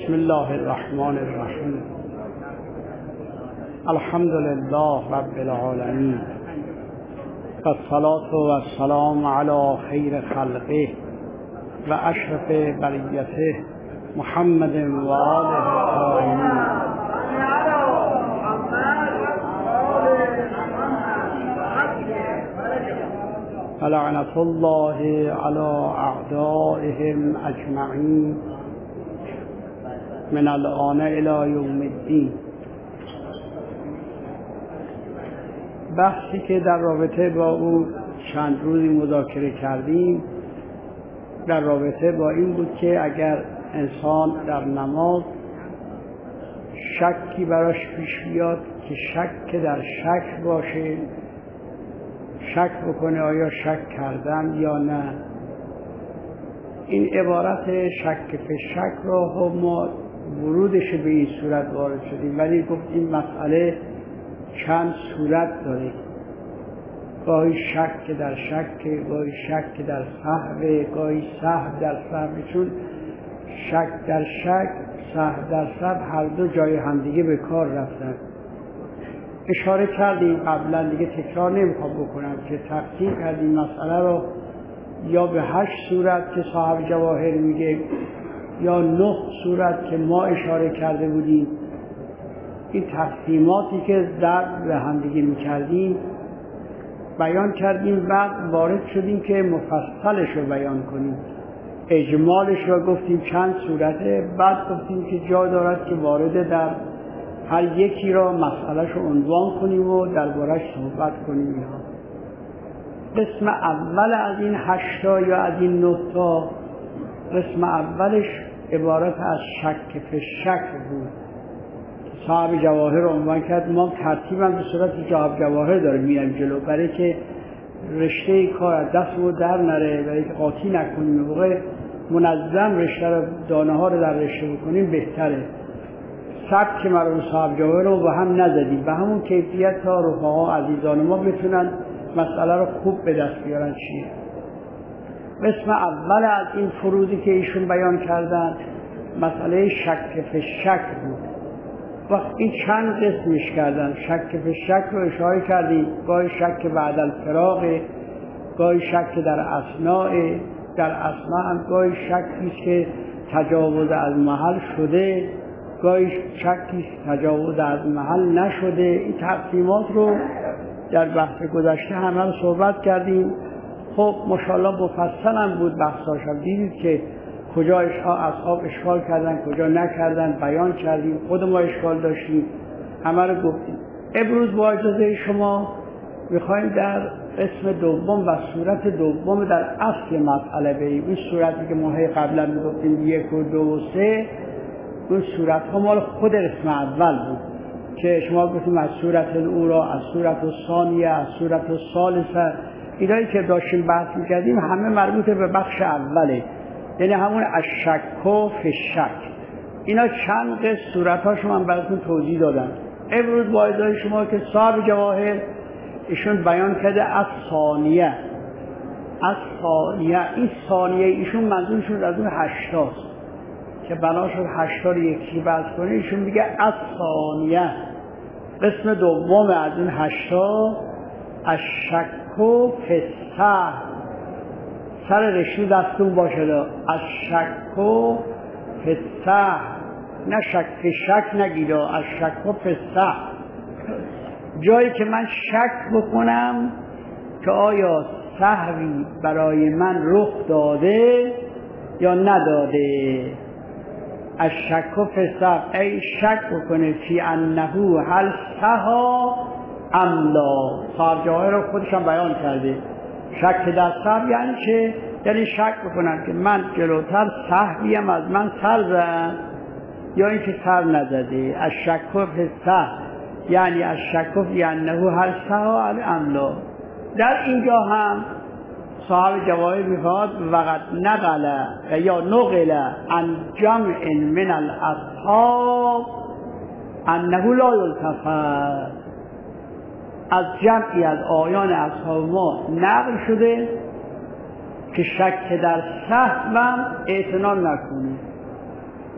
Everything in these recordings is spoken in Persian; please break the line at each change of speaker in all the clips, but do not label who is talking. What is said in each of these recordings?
بسم الله الرحمن الرحیم. الحمد لله رب العالمین و الصلاة و السلام علی خیر خلقه و اشرف بریته محمد و آله الطاهرین. لعنة الله علی اعدائهم اجمعین من الآن الی یوم الدین. بحثی که در رابطه با او چند روزی مذاکره کردیم در رابطه با این بود که اگر انسان در نماز شکی براش پیش بیاد که شک در شک باشه، شک بکنه آیا شک کردم یا نه. این عبارت شک به شک را ما ورودش به این صورت وارد شدیم، ولی گفتیم مسئله چند صورت داره. گاهی شک در شک، گاهی شک در سهو، گاهی سهو در سهو، چون شک در شک، سهو در سهو هر دو جای همدیگه به کار رفتن. اشاره کردیم قبلا، دیگه تکرار نمیخوام بکنم که تقسیم کردیم مسئله رو یا به 8 صورت که صاحب جواهر میگه یا 9 صورت که ما اشاره کرده بودیم. این تقسیماتی که ضرب به همدیگه میکردیم بیان کردیم، بعد وارد شدیم که مفصلش رو بیان کنیم. اجمالش رو گفتیم چند صورته، بعد گفتیم که جا دارد که وارد در هر یکی را مسئلهش رو عنوان کنیم و درباره‌اش صحبت کنیم. قسم اول از این 8 یا از این 9 تا، قسم اولش عبارت از شک به شک بود. صاحب جواهر رو عنوان کرد. ما ترتیبا به صورت صاحب جواهر داره میایم جلو، برای که رشته کار از دستمون در نره، برای که قاطی نکنیم. موقع منظم رشته رو، دانه ها رو در رشته بکنیم بهتره. سبک که مرحوم صاحب جواهر رو با هم نزدیم، به همون کیفیت تا رفقا عزیزان ما بتونن مسئله رو خوب به دست بیارن. چیه قسم اول از این فروضی که ایشون بیان کردن مسئله شک به شک بود. وقت این چند قسمش کردن. شک به شک رو اشاره کردیم، گاهی شک بعد الفراق، گاهی شک در اثناء، در اثناء هم گاهی شکیست که تجاوز از محل شده، گاهی شکیست تجاوز از محل نشده. این تقسیمات رو در بحث گذشته همه رو صحبت کردیم. خب ماشاءالله مفصل هم بود بحثاش، هم دیدید که کجا اصحاب اشکال کردن کجا نکردن، بیان کردیم. خود ما اشکال داشتیم، همه رو گفتیم. امروز با اجازه شما میخوایم در قسم دوم و صورت دوم در اصل مسئله بریم. این صورتی که ما قبلا میگفتیم 1 و 2 و 3، اون صورت ها مال خود قسم اول بود که شما گفتیم از صورت الاولی، از صورت الثانیه، از صورت الثالثه. اینایی که داشتیم بحث میکردیم همه مربوط به بخش اوله، یعنی همون الشک و فی الشک. اینا چند قسم صورت هاشو من براتون توضیح دادم. امروز با اجازه شما که صاحب جواهر ایشون بیان کرده از ثانیه. این ثانیه ایشون منظورشون از اون 8 تاست که بنا شد 8 تا رو یکی بحث کنه. ایشون میگه از ثانیه، قسم دوم از این 8 تا الشک و فی السهو. سر رشته دستون باشه الشک و فی السهو، نه شک فی شک نگید، الشک و فی السهو. جایی که من شک بکنم که آیا سهوی برای من رخ داده یا نداده. الشک و فی السهو ای شک بکنه فی انه هل سها ام لا. صاحب جواهر رو خودشان بیان کرده. شک در سهو یعنی چه؟ یعنی شک بکنم که من جلوتر سهویم از من سر زد یا اینکه سر نزده. الشک فی السهو یعنی الشک فی انه هل سها ام لا. در اینجا هم صاحب جواهر میخواد وقت نقل یا نقل عن جمع من الاصحاب انه لا یلتفت. از جمعی از آیان اصحاب ما نقل شده که شک در سهوم اعتنا نکنید.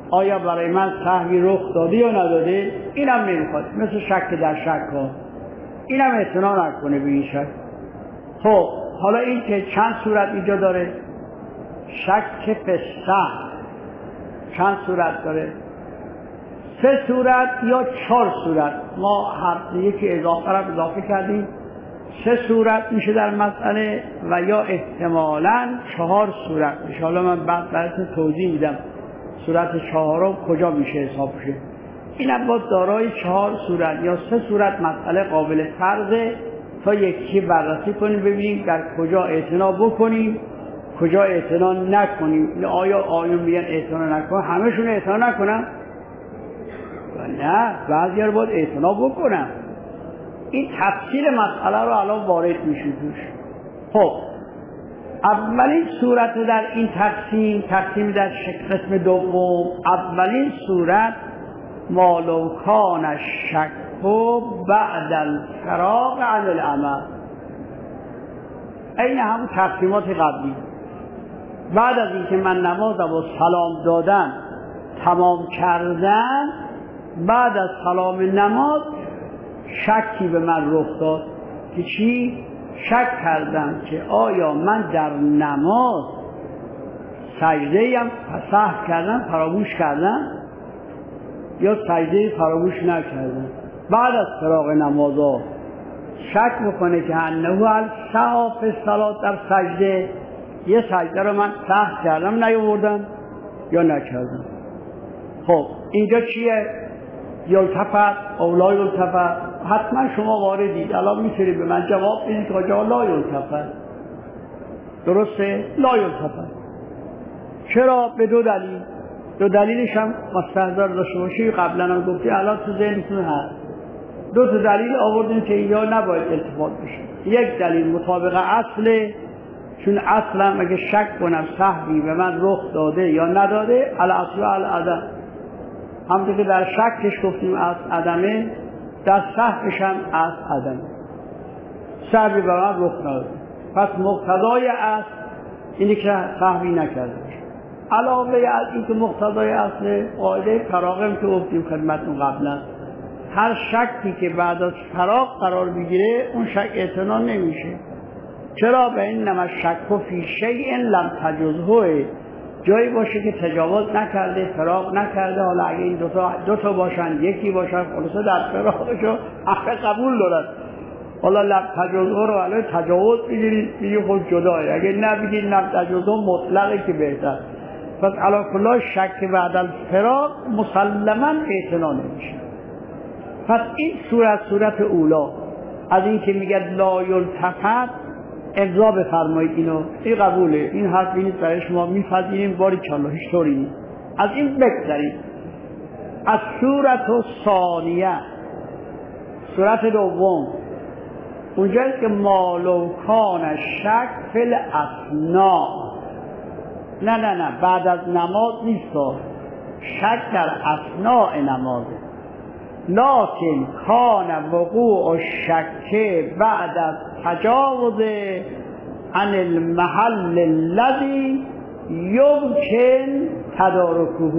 آیا برای من سهوی رخ داده یا نداده؟ اینم نمیخواد، مثل شک در شک ها، اینم اعتنا نکنه به این شک. خب حالا این که چند صورت اینجا داره؟ شک فسته چند صورت داره؟ 3 صورت یا 4 صورت. ما هر یکی اضافه کردیم، 3 صورت میشه در مسئله و یا احتمالاً 4 صورت. ان شاءالله من بعد براتون توضیح میدم صورت 4 کجا میشه حساب شه. این باید دارای 4 صورت یا 3 صورت مسئله قابل فرضه تا یکی بررسی کنیم ببینیم در کجا اعتنا بکنیم کجا اعتنا نکنیم. آیا آیون میگن اعتنا نکنم، همشون اعتنا نکنم؟ نه، بعضی رو باید اعتنا بکنم. این تفصیل مسئله رو الان وارد میشه توش. خب اولین صورت در این تقسیم در قسم دوم، اولین صورت مالو کان الشک بعد الفراغ عن العمل. این همون تقسیمات قبلی. بعد از اینکه من نمازم و سلام دادن تمام کردن، بعد از سلام نماز شکی به من رخ داد که چی؟ شک کردم که آیا من در نماز سجده ام سهو کردم، فراموش کردم یا سجده فراموش نکردم. بعد از فراغ نمازها شک میکنه که انه السهو فی الصلاة، در سجده یه سجده رو من سهو کردم نیاوردم یا نکردم. خب اینجا چیه؟ یلتفت او لا یلتفت؟ حتما شما واردید، الان میتونید به من جواب بدید که کجا لا یلتفت. درسته؟ لا یلتفت. چرا؟ به 2 دلیل. 2 دلیلش هم مستحضر داشته باشی، قبلا هم گفتی، الان تو ذهنتون هست. 2 دلیل آوردیم که اینجا نباید التفات بشه. یک دلیل مطابق اصله، چون اصلا اگه شک کنم سهوی به من رخ داده یا نداده، الاصل و العدم. همونطور که در شکش گفتیم از عدمه، در سهوش هم از عدمه. سهوی به من رخ نداده، پس مقتضای اصل اینی که سهوی نکرده. علاوه از این که مقتضای اصل قاعده فراغم که گفتیم خدمتتون قبلا، هر شکی که بعد از فراغ قرار بگیره اون شک اعتنا نمیشه. چرا؟ به این نمه شک فی شیء لم تجزه، جایی باشه که تجاوز نکرده، فراغ نکرده. حالا اگه این دو تا باشن، یکی باشن، خلاصه در فراغشو حق قبول دارد. حالا لم تجزه رو الان تجاوز بگیرید خود جدایه، اگه نبگید لم تجزه مطلقه که بهتر. پس علی کل شک بعد الفراغ مسلما اعتنا نمیشه. پس این صورت اولا از این که میگه لا یلتفت، امضا بفرمایید اینو، این قبوله، این حرف نیست برای شما، میپذیریم، باریکالله، هیچ طوری نیست. از این بگذرید. از صورت ثانیه، صورت دوم، اونجایی که مالو کان شک فی الاثناء. نه بعد از نماز نیست، شک در اثناء نمازه. لکن کان وقوع الشک بعد از تجاوز عن المحل الذي يمكن تدارکه.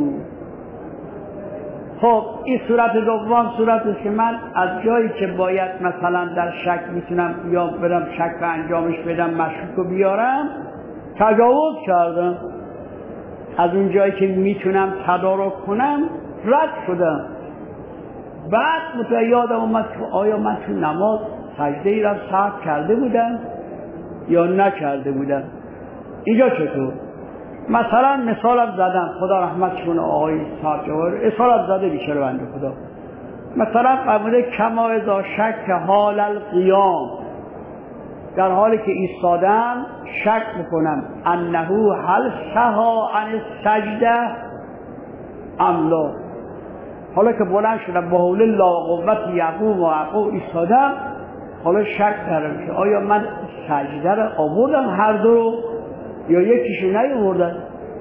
خب این صورت دوم صورتی است که من از جایی که باید مثلا در شک میتونم یا برم شک رو انجامش بدم، مشکوک رو بیارم، تجاوز کردم. از اون جایی که میتونم تدارک کنم رد شدم. بعد یادم اومد که آیا من تو نماز سجده ای را سهو کرده بودم یا نکرده بودم. اینجا چطور؟ مثلا مثالم زدم، خدا رحمت کنه آقای صاحب جوار، مثالم زده بیچاره بنده خدا. مثلا فرموده کما اذا شک حال القیام، در حالی که ایستادم شک میکنم انه هل سها عن السجده ام لا. حالا که بلند شدم با حول الله و قوت یقوم و عقو ایستادم، حالا شک کردم که آیا من سجده رو آوردم هر دو رو یا یکیشو نیاوردم.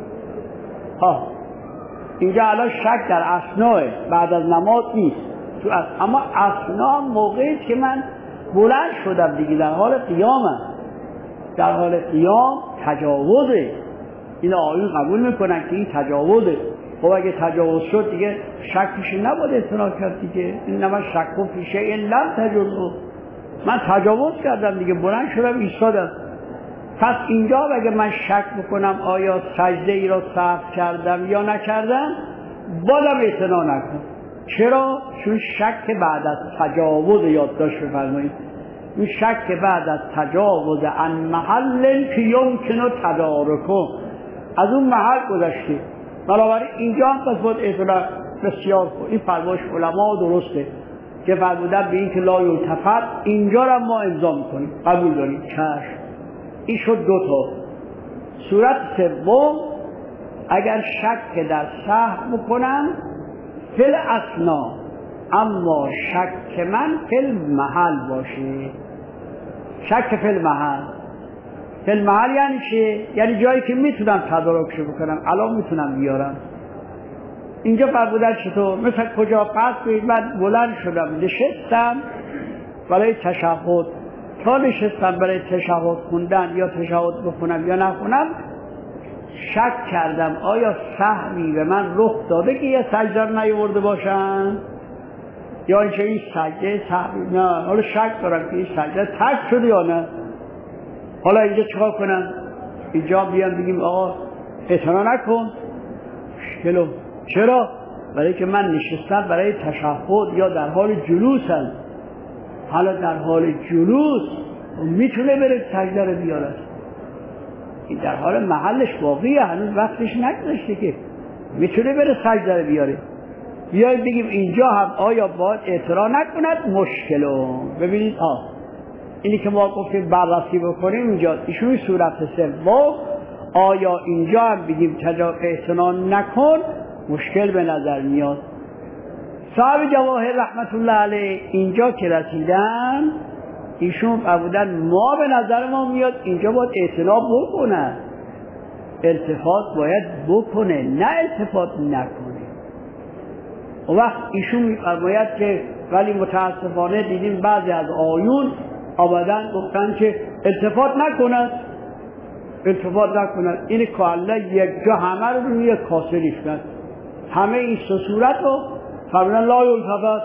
اینجا الان شک در اثناء بعد از نماز نیست، اما اثناء موقعی که من بلند شدم دیگه، در حال قیامم. در حال قیام تجاوزه. این آیون قبول میکنن که این تجاوزه. خب اگه تجاوز شد دیگه شکش نباید اعتراض کرد دیگه. اینما شک و فی شیء لم تجوزه، من تجاوز کردم دیگه، بلند شدم ایستادم. پس اینجا اگه من شک بکنم آیا سجده ای را سهو کردم یا نکردم، بازم اعتنا نکن. چرا؟ چون شک بعد از تجاوز، یادداشت بفرمایید، این شک بعد از تجاوز عن محل که یمکن تدارکه، از اون محل گذشته. بنابراین اینجا هم پس باید اعتنا بسیار کن. این فرمایش علما درسته که فرمودن به این که لا یلتفت، اینجا را ما امضا میکنیم، قبول داریم، چشم. این شد دو تا. صورت سوم، اگر شک در سهو بکنم فل اسنا، اما شک من فل محل باشه. شک فل محل، فل محل یعنی چه؟ یعنی جایی که میتونم تدارکش بکنم، الان میتونم بیارم. اینجا فرمودن چطور؟ مثلا کجا؟ فرض کنید من بلند شدم نشستم برای تشهد، تا نشستم برای تشهد خوندن یا تشهد بخونم یا نخونم، شک کردم آیا سهوی به من رخ داده که یه سجده رو نیاورده باشم، یا اینکه این سجده سهوی، نه حالا شک دارم که این سجده ترک شده یا نه. حالا اینجا چیکار کنم؟ اینجا بیام بگیم آقا اعتنا نکن، شلو. چرا؟ برای که من نشستم برای تشهد یا در حال جلوسم. حالا در حال جلوس میتونه بره سجده رو بیاره، این در حال محلش واقعیه، هنوز وقتش نگذشته که میتونه بره سجده رو بیاره. بیایید بگیم اینجا هم آیا باید اعتراض نکند؟ مشکلو. ببینید اینی که ما گفتیم بررسی بکنیم اینجا، ایشون صورت سوم، آیا اینجا هم بگیم اعتراض نکن، مشکل به نظر میاد. صاحب جواهر رحمت الله علیه اینجا که رسیدن، ایشون فرمودن ما به نظر ما میاد اینجا باید اعتنا بکنه، التفات باید بکنه، نه التفات نکنه. و وقت ایشون میفرماید که ولی متاسفانه دیدیم بعضی از آیون آمدن گفتن که التفات نکند، التفات نکند. این که الله یک جا همه رو روی کاسه ریختن، همه این صورت رو فرمودن لا یلتفت.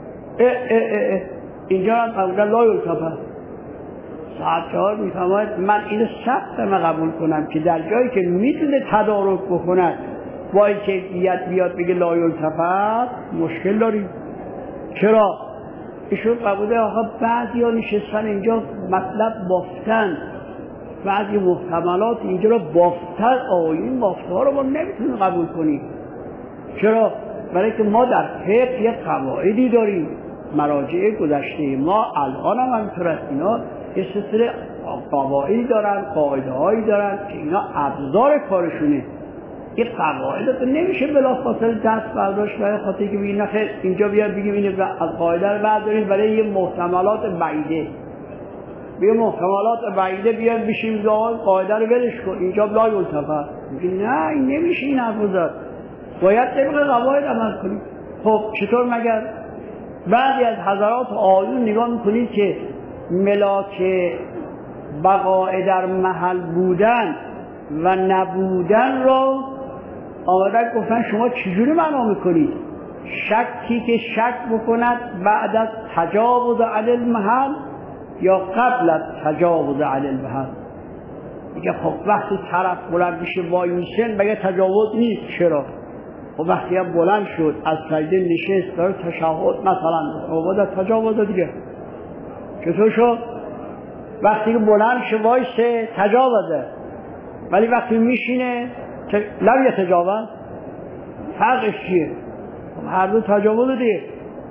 اینجا هم فرمودن لا یلتفت. ساعت 4 میفرماید من اینو سختم قبول کنم که در جایی که میتونه تدارک بکند با این کیفیت بیاد بگه لا یلتفت، مشکل داریم. چرا؟ ایشون قبوله آقا بعضی ها نشستن اینجا مطلب بافتن، بعضی محتملات اینجا رو بافتن، این بافته ها رو ما نمیتونیم قبول کنیم. چرا؟ برای که ما در فقه یک قواعدی داریم، مراجع گذشته ما الان هم همینطور اینا یه سلسله قواعدی دارن، قاعده هایی دارن که اینا ابزار کارشونه. این قواعد رو نمیشه بلافاصله دست برداشت برای خاطر که بگیم نخیر اینجا بیاد بگیم اینو از قاعده رو برداریم برای یه محتملات بعیده، به محتملات بعیده بیاد بشیم قاعده رو ولش کن، اینجا لا یلتفت. میگه نه این نمیشه، این حرف باید طبق قواعد عمل کنیم. خب چطور؟ مگر بعضی از حضرات آیون نگاه میکنید که ملاک بقای در محل بودن و نبودن را آمدن گفتن شما چجوری معنا میکنید؟ شکی که شک بکند بعد از تجاوز علی المحل یا قبل از تجاوز علی المحل. میگه خب وقتی طرف بلند میشه وای میشن بگه تجاوز نیست. چرا؟ خب وقتی هم بلند شد از سجده نشست داره تشهد مثلا آباد تجاوز دیگه چطور شد؟ وقتی که بلند شه وایسه تجاوزه، ولی وقتی میشینه لم یتجاوز. فرقش چیه؟ هر دو تجاوز دیگه.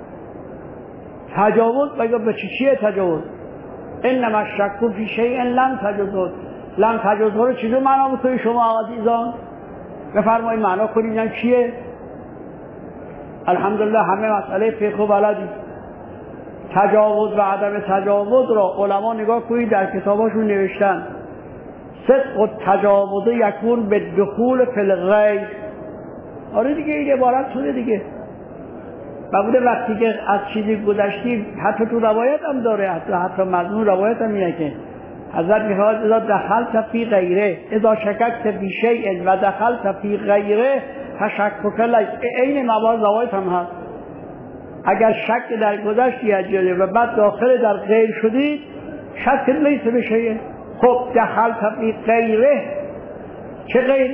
تجاوز بگه به چیه تجاوز؟ انما الشک فی شیء لم تجوز. لم تجوز رو چیزی معنا میکنی شما عزیزان؟ بفرمایید معنا کنید این چیه؟ الحمدلله همه مسئله فقه و بلدی. تجاوز و عدم تجاوز را علما نگاه کنید در کتاباشون نوشتن صدق و تجاوز یکون به دخول فی الغیب. آره دیگه این عبارت شده دیگه. و بوده وقتی که از چیزی گذشتیم حتی تو روایت هم داره، حتی مضمون روایت هم اینه که حضرت میخواد اذا دخلت فی غیره، اذا شککت فی شیء و دخلت فی غیره تشکک عین موارد روایت هم هست. اگر شک در گذشت یجله و بعد داخل در غیر شدید شک لیس بشه. خب دخلت فی غیره، چه غیر؟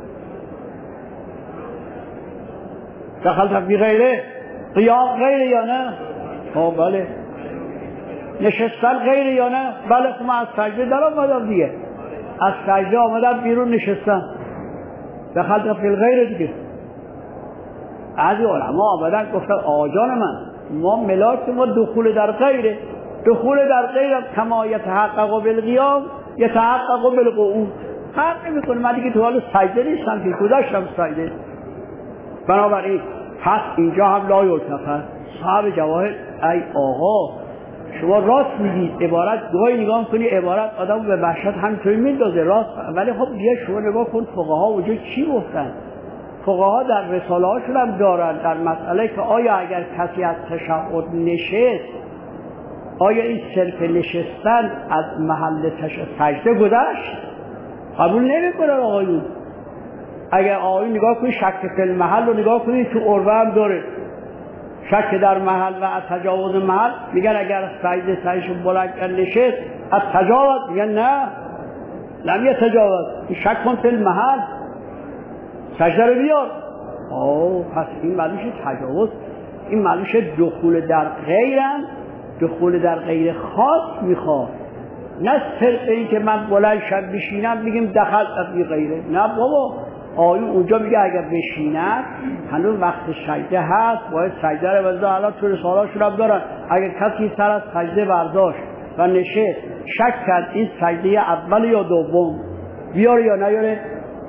دخلت فی غیره قیام غیر یا نه؟ بله. نشستن غیر یا نه؟ بله. خب من از سجده در آمدم دیگه، از سجده آمدم بیرون نشستم، دخلت فی غیر دیگه. بعضی علما آمدن گفتن آقا جان من، ما ملاک ما دخول در غیره، دخول در غیر کما یتحقق بالقیام یتحقق بالقعود. فرق نمیکنه، من دیگه تو حال سجده نیستم که گذاشتم سجده. بنابراین پس اینجا هم لا یلتفت. صاحب جواهر ای آقا شما راست میگید، عبارت گاهی نگاه کنی عبارت آدم به وحشت همینطوری میندازه راست، ولی خب بیا شما نگاه کن فقها اونجا چی گفتن. فقها در رساله هاشون هم دارن در مسئله که آیا اگر کسی از تشهد نشست، آیا این صرف نشستن از محل سجده گذشت؟ قبول نمیکنن آقایون. اگر آقایون نگاه کنید شک فی المحل رو نگاه کنید، تو عربه هم داره شک در محل و از تجاوز محل. میگن اگر سجده سرش بلند نشست از تجاوز، میگن نه لم یتجاوز، شک کن فی المحل، سجده رو بیار. پس این معلومش تجاوز، این معلومش دخول در غیرن، دخول در غیر خاص میخواد، نه صرف این که من بلند شب بشینم بگیم دخل فی غیره. نه بابا، آیون اونجا میگه اگر بشینن هنوز وقت سجده هست، باید سجده رو بزنه. الان تو رساله‌هاشون هم دارن اگر کسی سر از سجده برداشت و نشست شک کرد این سجده اول یا دوم بیاره یا نیاره،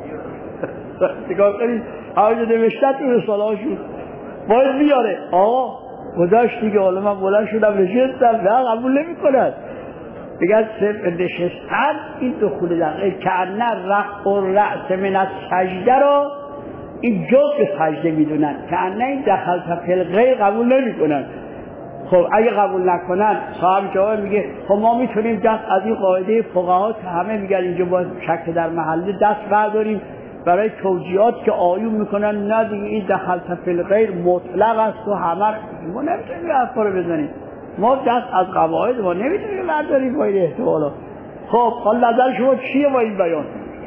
نگاه کنید آیون نوشتن تو رساله‌هاشون باید بیاره. آقا گذاشت دیگه، حالا من بلند شدم نشستم، نه قبول نمی‌کنن. بگن صرف نشستن این دخول در غیر، که انه رفع الرأس من السجده را این جزء سجده میدونن، که انه این دخلت فی الغیر قبول نمی‌کنن. خب اگه قبول نکنن صاحب جواب میگه خب ما میتونیم دست از این قاعده فقها که همه میگن اینجا باید شک در محله دست برداریم برای توجیهات که آیون میکنن نه دیگه این دخلت فی الغیر مطلق است و همه ما نمیتونیم این حرفا رو بزنیم، ما دست از قواعد ما نمیتونیم برداریم با این احتمالا. خب حالا نظر شما چیه با این بیان؟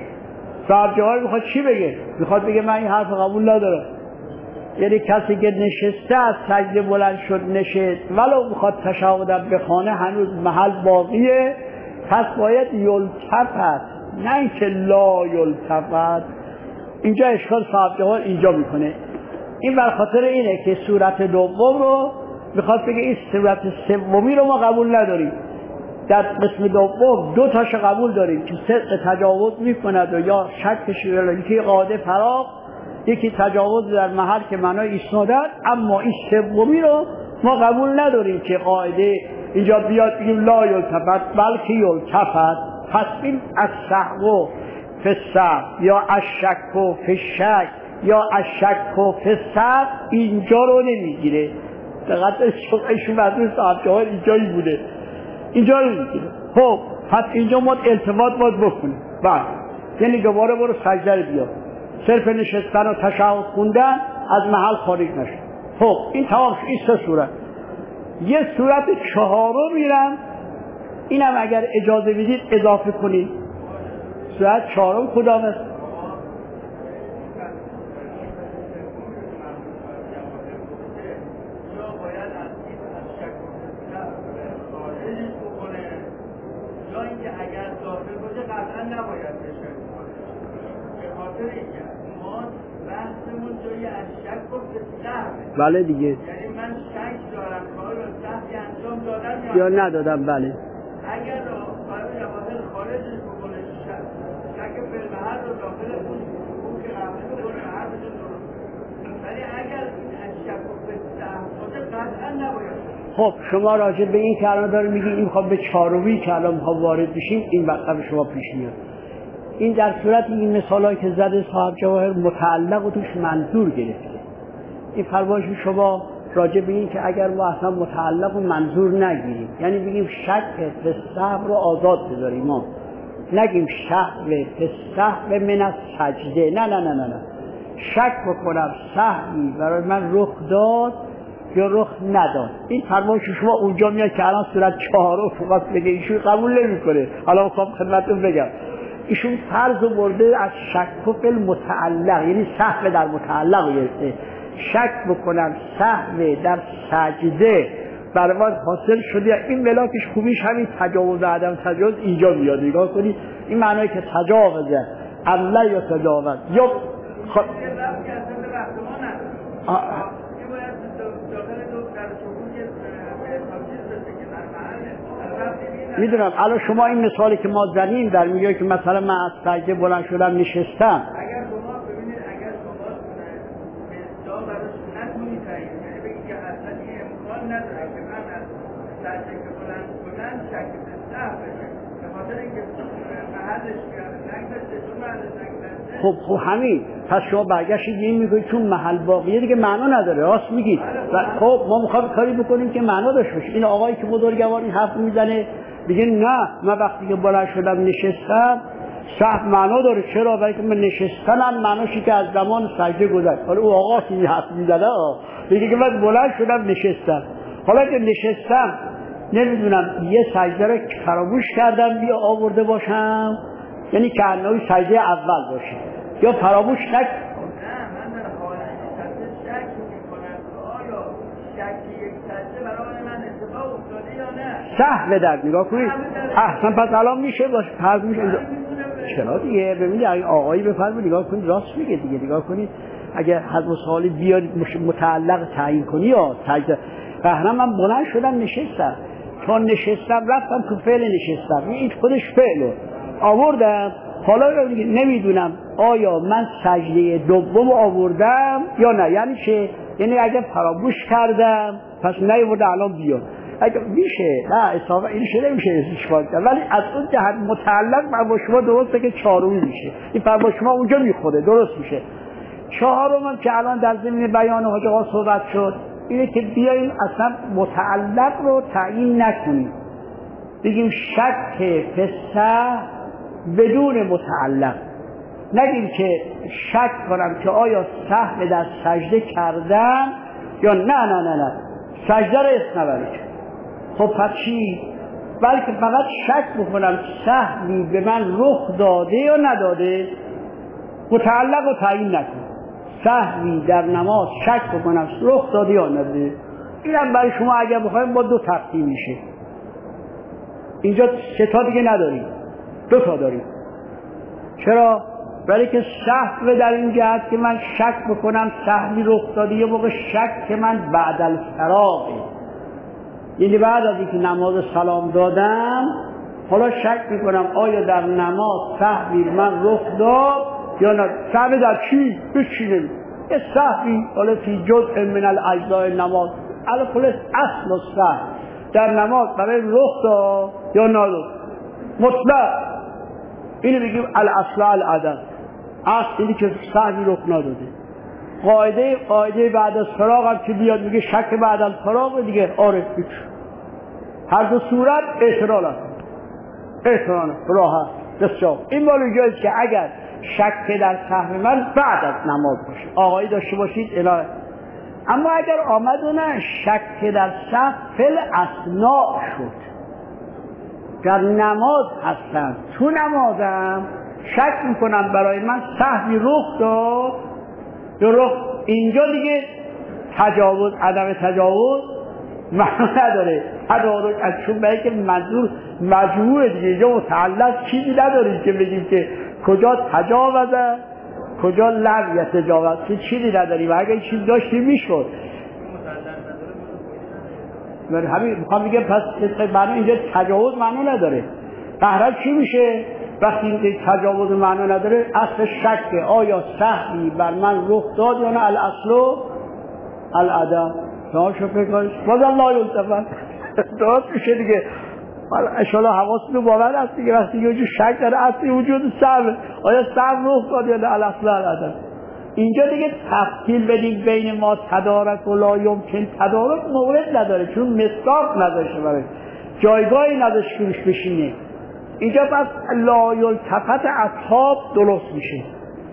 صاحب جواب میخواد چی بگه؟ میخواد بگه من این حرف قبول ندارم. یعنی کسی که نشسته از سجده بلند شد نشست ولو میخواد تشهد بخونه هنوز محل باقیه، پس باید یلتفت، نه اینکه لا یلتفت. اینجا اشکال صاحب جواب اینجا میکنه. این بر خاطر اینه که صورت دوم رو میخواد بگه این صورت سومی رو ما قبول نداریم. در قسم دوم دو تاش قبول داریم که صدق تجاوز میکند و یا شکش، یکی قاعده فراغ، یکی تجاوز در محل که معنای ایستادن. اما این سومی رو ما قبول نداریم که قاعده اینجا بیاد بگیم لا یلتفت بلکه یلتفت. پس این از سهو فی السهو یا از شک فی الشک یا از شک فی السهو اینجا رو نمیگیره. دقیقا ایشون مدرس صاحب جواب اینجایی بوده، اینجا رو میگیره. خب پس اینجا ما التفات باید بکنیم. بعد یعنی دوباره برو سجده رو بیار، صرف نشستن و تشهد خوندن از محل خارج نشد. خب این تمام شد. این سه صورت. یه صورت چهارم میرم، اینم اگر اجازه بدید اضافه کنید. صورت چهارم کدام است؟ بله دیگه.
یعنی من شک دارم کار رو صحیح انجام دادم
یا ندادم. بله.
اگر صاحب جواهر خارجش بکنه شک فی المحل رو داخل اون که قبله بکنه حرفش درست، ولی اگر شک فی السهو قطعا نباید.
خب شما راجع به این کلمه داره میگی این میخواد به چهارمی کلام ها وارد بشین، این وقت به شما پیش میاد. این در صورت این مثالایی که زده صاحب جواهر متعلق و توش منظور گرفته. این فرمایش شما راجع به این که اگر ما اصلا متعلق و منظور نگیریم، یعنی بگیم شک فی السهو رو آزاد بذاریم، ما نگیم شک فی السهو من السجده، نه نه نه نه نه، شک بکنم سهمی برای من رخ داد یا رخ نداد. این فرمایش شما اونجا میاد که الان صورت 4 فقط بگه، ایشون قبول نمیکنه. حالا میخوام خدمتتون بگم ایشون فرض برده از شک و فعل متعلق، یعنی سهو در متعلق گرفته. شک بکنم سهو در سجده برای من حاصل شده. این ملاکش خوبیش همین تجاوز عدم تجاوز اینجا میاد. نگاه کنید این معنی که تجاوزه الله یا تجاوز یا میدونم. الان شما این مثالی که ما زنیم در میگه که مثلا من از سجده بلند شدم نشستم،
اگر شما ببینید اگر شما مثال براش نتونید تعیین کنید، بگید که اصلا این امکان نداره که من از سجده که بلند شدم شک به سهو بشه، به خاطر اینکه محلش نگذاشته، چون محلش نگذاشته.
خب همین. پس شما برگشتید این میگوید چون محل باقیه دیگه معنا نداره. راست میگید. خب ما میخوایم کاری بکنیم که معنا داشته باشه. این آقایی که بزرگوار این حرف میزنه دیگه نه، من وقتی که بلند شدم نشستم سهو معنا داره. چرا؟ برای که من نشستنم معناشه که از زمان سجده گذشت. حالا او آقا که این حرف میزنه دیگه که من بلند شدم نشستم، حالا که نشستم نمیدونم یه سجده رو فراموش کردم بیا آورده باشم، یعنی که انهی سجده اول باشه یا فراموش
نه، من در حال سجده شک میکنم آیا شکی یک سجده برای من اتفاق افتاده یا نه.
سهو در نگاه کنید. احسن. پس الان میشه باشه فرض میشه. چرا دیگه؟ ببینید اگه آقایی بفرمایید نگاه کنید راست میگه دیگه. نگاه کنید اگه حد سوالی بیاد متعلق تعیین کنی یا سجده، قهرم من بلند شدم نشستم، چون نشستم رفتم تو فعل نشستم، این خودش فعله آوردم. حالا دیگه نمیدونم آیا من سجده دوم آوردم یا نه. یعنی چه؟ یعنی اگه فراموش کردم پس نیاوردم الان بیام. اگه میشه نه اصابه این شده نمیشه اشکال کرد، ولی از اون جهت متعلق با شما درسته که چهارمی میشه. این فرما شما اونجا میخوره درست میشه. چهارم هم که الان در ضمن بیان حاج آقا صحبت شد اینه که بیاییم اصلا متعلق رو تعیین نکنیم، بگیم شک فسه بدون متعلق. نگیم که شک کنم که آیا سهو در سجده کردم یا نه سجده رو اسم نبرید. خب پس چی؟ بلکه فقط شک بکنم سهوی به من رخ داده یا نداده، متعلق رو تعیین نکنم. سهوی در نماز شک بکنم رخ داده یا نداده. اینم برای شما اگر بخوایم با 2 تقسیم میشه. اینجا 3 تا دیگه نداریم، 2 تا داریم. چرا؟ ولی که سهو در این جهت که من شک بکنم سهوی رخ داده، یه موقع شک که من بعد الفراغه، یعنی بعد از اینکه نماز سلام دادم حالا شک میکنم آیا در نماز سهوی من رخ داد یا نه. سهو در چی؟ هیچی نمی. یه سهوی حالا فی جزء من الاجزاء نماز علی کل اصل السهو در نماز برای رخ داد یا نداد مطلق. اینو بگیم الاصل العدم، اصل اینی که سهوی رخ نداده. قاعده بعد از فراغ هم که بیاد میگه شک بعد از فراغ دیگه آره هیچ. هر دو صورت احترال هست، احترال راحت بسیار. این مالو جایست که اگر شک در سهو من بعد از نماز باشه آقایی داشته باشید الهه. اما اگر آمد و نه شک در سهو فل اثناء شد، در نماز هستم تو نمازم شک میکنم برای من سهوی رخ داد یا رخ، اینجا دیگه تجاوز عدم تجاوز معنا نداره. تدارک از چون برای که منظور مجموعه دیگه اینجا متعلق چیزی نداریم که بگیم که کجا تجاوزه کجا لم یتجاوز، چیزی نداریم. و اگه چیز داشتیم میشد. همین میخوام بگم پس معنی اینجا تجاوز معنا نداره. قهرت چی میشه؟ وقتی این تجاوز معنا نداره اصل شک آیا سهوی بر من رخ داد یا نه الاصل العدم. شما شو فکر کنید بازم لا یلتفت درست میشه دیگه. انشالله حواستون باور هست دیگه. وقتی یه جو شک داره اصلی وجود سهو، آیا سهو رخ داد یا نه الاصل العدم. اینجا دیگه تفصیل بدیم بین ما تدارک و لا یمکن. تدارک مورد نداره چون مصداق نداشته، برای جایگاهی نداشت که روش بشینه. اینجا پس لا یلتفت اصحاب درست میشه.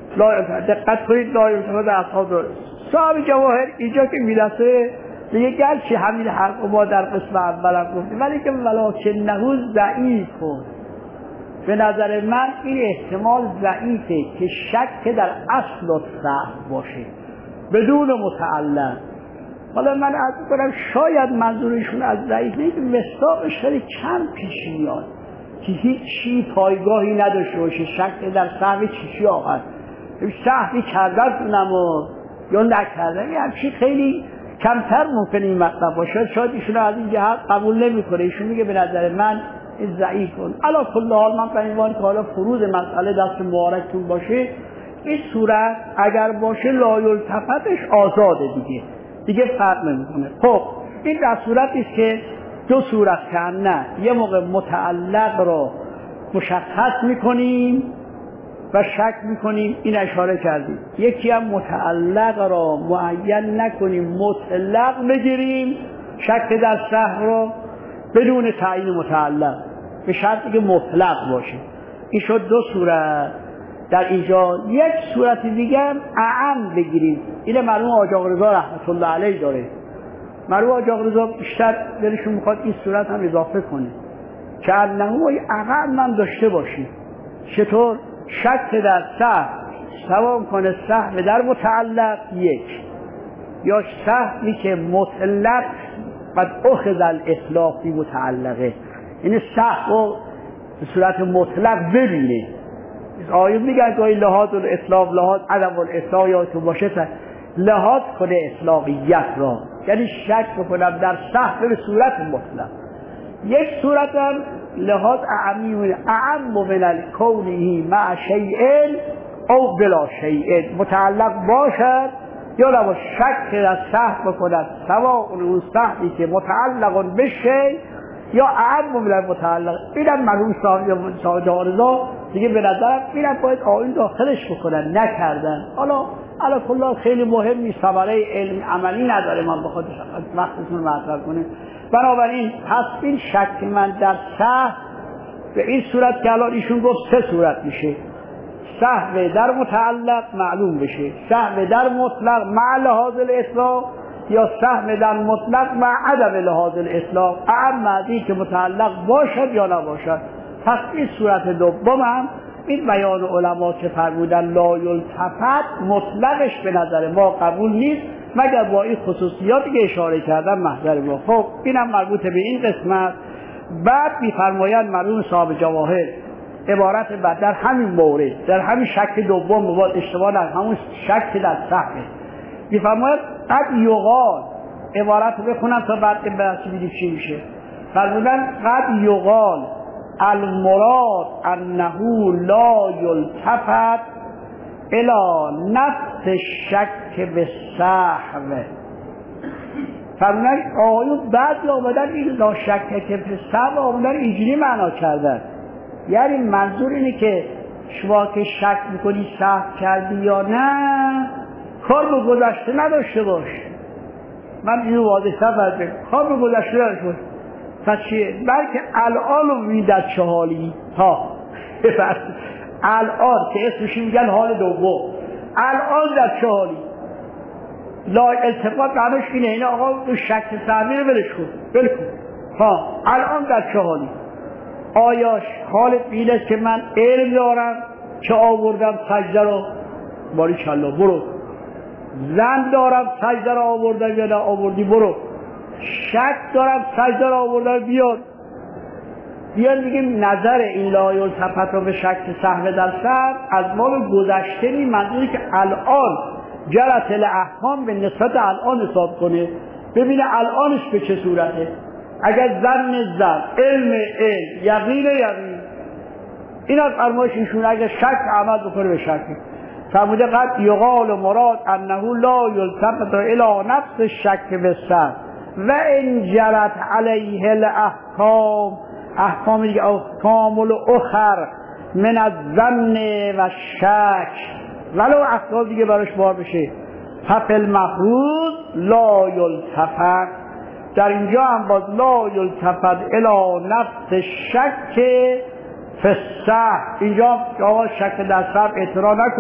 دقت کنید لا یلتفت اصحاب را. صاحب جواهر اینجا که میرسه میگه گرچه همین حرف ما در قسم اولم گفتیم ولی که ولکنه ضعیف کن. به نظر من این احتمال ضعیفه که شک در اصل و صحب باشه بدون متعلق. حالا من عرض کنم شاید منظورشون از ضعیف نیست، مصداقش خیلی کم پیش میاد که هیچی پایگاهی نداشته باشه شک در صحب چی آقا صحبی کردن یا نکردن، یه همچی خیلی کمتر ممکنه این مطلب باشه. شاید ایشون از این جهت قبول نمیکنه، ایشون میگه به نظر من ضعیف کن. علا کل حال من به عنوان که حالا فروض مسئله دست مبارکتون باشه، این صورت اگر باشه لا یلتفتش آزاده دیگه فرق نمیکنه. خب این در صورتی است که دو صورت کن نه، یه موقع متعلق را مشخص میکنیم و شک میکنیم، این اشاره کردیم. یکی هم متعلق را معین نکنیم مطلق بگیریم شک در صحب را بدون تعیین متعلق به شرطی که مطلق باشه. این شد دو صورت در اینجا. یک صورت دیگه هم اعم بگیریم. این مرحوم حاج آقا رضا رحمت الله علیه داره. مرحوم حاج آقا رضا بیشتر دلشون میخواد این صورت هم اضافه کنه که انه اعم هم داشته باشیم. چطور؟ شک در صحب سوا کنه صحب در متعلق یک، یا صحبی که مطلق قد اخذ الاطلاق بی متعلقه، یعنی صحب رو به صورت مطلق ببینه. آیون میگن که لحاظ الاطلاق لحاظ عدم الاطلاق یادتون باشه لحاظ کنه اطلاقیت را، یعنی شک بکنم در صحب به صورت مطلق. یک صورت هم لحاظ اعم من الکونه مع شیء او بلا شیء، متعلق باشد یا لما شک در صحب بکند سواء اون صحبی که متعلق بشه یا اعم من المتعلق. اینم مرحوم صاحب رضا دیگه به نظرم اینم باید آیین داخلش بکنن، نکردن. حالا کلا خیلی مهم نیست، ثمره علم عملی نداره من بخواد وقتتون مطرح کنه. بنابراین پس این شک من در صحب به این صورت که الان ایشون گفت سه صورت میشه: صحب در متعلق معلوم بشه، صحب در مطلق مع لحاظ الاطلاق، یا صحب در مطلق مع عدم لحاظ الاطلاق، اعم معدی که متعلق باشد یا نباشد. پس این صورت دوم هم این بیان علما که فرمودن لا یلتفت مطلقش به نظر ما قبول نیست مگر با این خصوصیاتی که اشاره کردن محضر ما. خب اینم مربوط به این قسمت. بعد می‌فرمایند مرحوم صاحب جواهر عبارت بعد در همین مورد، در همین شک دوم مواد اشتباه در همون شک در صحب می‌فرمایند قد یقال، عبارت رو بخونم تا بعد ببینیم چی میشه. فرمودن قد یقال المراد انه لا یلتفت الی نفس الشک بالصحب. فرمودن آقایون بعد آمدن این لا شک که بالصحب آمدن اینجوری معنا کردن، یعنی منظور اینه که شما که شک میکنی صحب کردی یا نه کار به گذشته نداشته باش. من اینو واضح تفرده کار به گذشته نداشته باش. پس چیه؟ بلکه الان رو ببین در چه حالی ها الان که اسمشی میگن حال دوم، الان در چه حالی. لا التفات معنیش اینه، این آقا تو شک صحبی رو بلش کن ها الان در چه حالی. آیاش حالت اینه که من علم دارم که آوردم سجده رو باری کلا برو، زن دارم سجده رو آوردم یا نه آوردی برو، شک دارم سجده رو آوردم بیاد میگیم نظر این لا یلتفت رو به شک صحب در صحب از ما گذشته نی، منظوری که الان جرت الاحکام به نسبت الان حساب کنه ببینه الانش به چه صورته. اگر زن علم یقین این از فرمایش ایشون اگر شک عمل بکنه به شک. فرموده قد یقال مراد انه لا یلتفت الی نفس الشک بالصحب و ان جرت علیه الاحکام، احکام دیگه احکام الاخر من الظن و شک ولو احکام دیگه براش بار بشه ففی المفروض لا یلتفت. در اینجا هم باز لا یلتفت الی نفس الشک فی الصحب. اینجا آقا شک در صحب اعتراض نکن،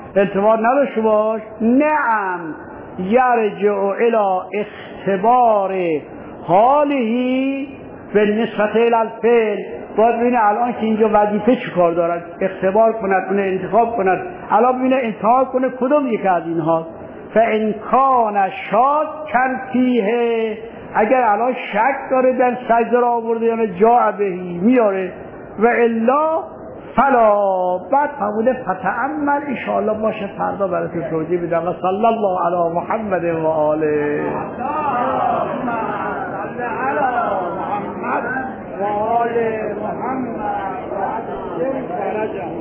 اعتبار نداشته باش. نعم یرجع الی اختبار حالهی به نسبت الالفعل. باید ببینه الان که اینجا وظیفه چی کار دارد، اختبار کند، اون انتخاب کند. الان ببینه انتخاب کنه کدوم یک از اینها. فان کان شاکا فیه، اگر الان شک داره در سجده را آورده یا جاء بهی میاره، و الا فلا. بعد فرموده فتأمل انشاءالله باشه فردا براتون توضیح میدم. و صلی الله علی محمد و آله.
اللهم صل علی محمد و آل محمد و عجل درجه.